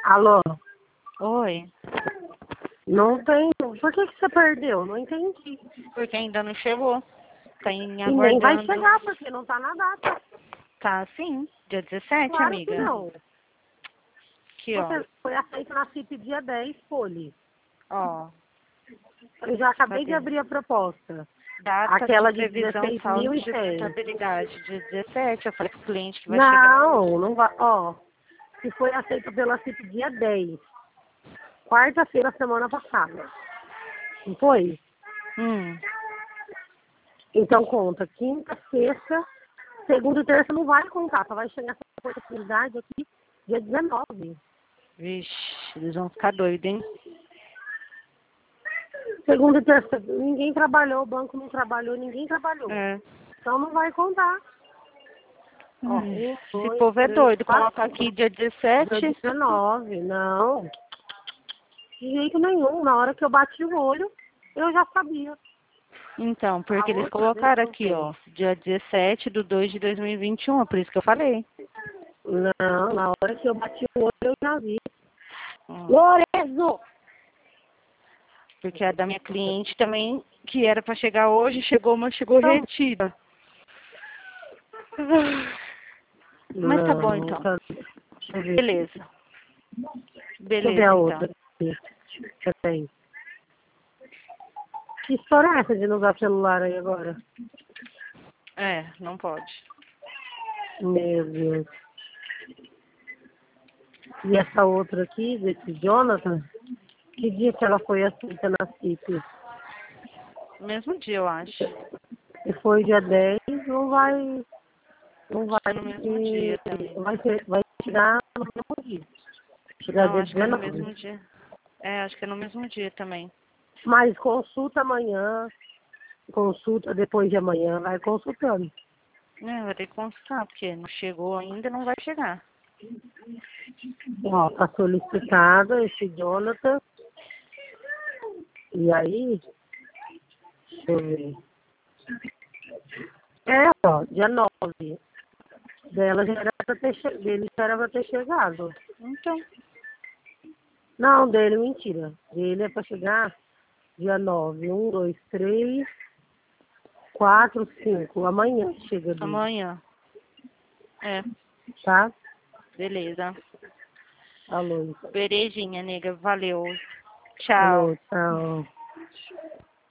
Alô? Oi, Não tem. Por que você perdeu? Não entendi. porque ainda não chegou. Tá E nem vai aguardando. chegar, porque não tá na data. Tá sim, dia 17, Claro que amiga. não. Aqui, ó. Você foi aceito na CIP dia 10, Poli. Ó, Eu já acabei de cadê? abrir a proposta. Data Aquela de de previsão saldo de 16.100. portabilidade, dia 17. Eu falei pro cliente que vai chegar hoje. Não vai. Ó, se foi aceito pela CIP dia 10. Quarta-feira, semana passada. Não foi? Hum, Então conta. Quinta, sexta, segunda e terça não vai contar. Só vai chegar essa oportunidade aqui dia 19. vixe, eles vão ficar doidos, hein? Segunda e terça, ninguém trabalhou, o banco não trabalhou, ninguém trabalhou. É. Então não vai contar. Ó, Esse povo é doido. Coloca aqui dia dia 17. 19, não. De jeito nenhum. Na hora que eu bati o olho, eu já sabia. Então, porque A eles outra vez colocaram não aqui, tem. ó, dia 17 de 2 de 2021, é por isso que eu falei. Não, na hora que eu bati o olho, eu já vi. Ó, Lorenzo! porque a da minha cliente também, que era pra chegar hoje, chegou, mas chegou Então, retida. Mas tá bom, não, então. deixa eu ver. Beleza. Deixa eu ver Beleza, a então. outra aqui. Peraí. Que história é essa de não usar celular aí agora? É, não pode. Meu Deus. E essa outra aqui, desse Jonathan, que dia que ela foi aceita na CIP? Mesmo dia, eu acho. Se foi dia 10, não vai. Não Acho vai. que é no mesmo dia também. Vai chegar no mesmo dia. Chegar Não, dia acho que é no 19. mesmo dia. É, acho que é no mesmo dia também. Mas consulta amanhã, consulta depois de amanhã, vai consultando. É, vai ter que consultar, porque não chegou ainda, não vai chegar. Ó, tá solicitado esse Jonathan. E aí, deixa eu ver. É, ó, dia 9. Dela já era pra ter dele já era pra ter chegado. Então, Não, dele, mentira. Dele é pra chegar dia 9. 1, 2, 3, 4, 5. Amanhã chega dele, amanhã. É, tá? beleza. Alô, então. Berejinha, nega. Valeu. Tchau. Alô, tchau.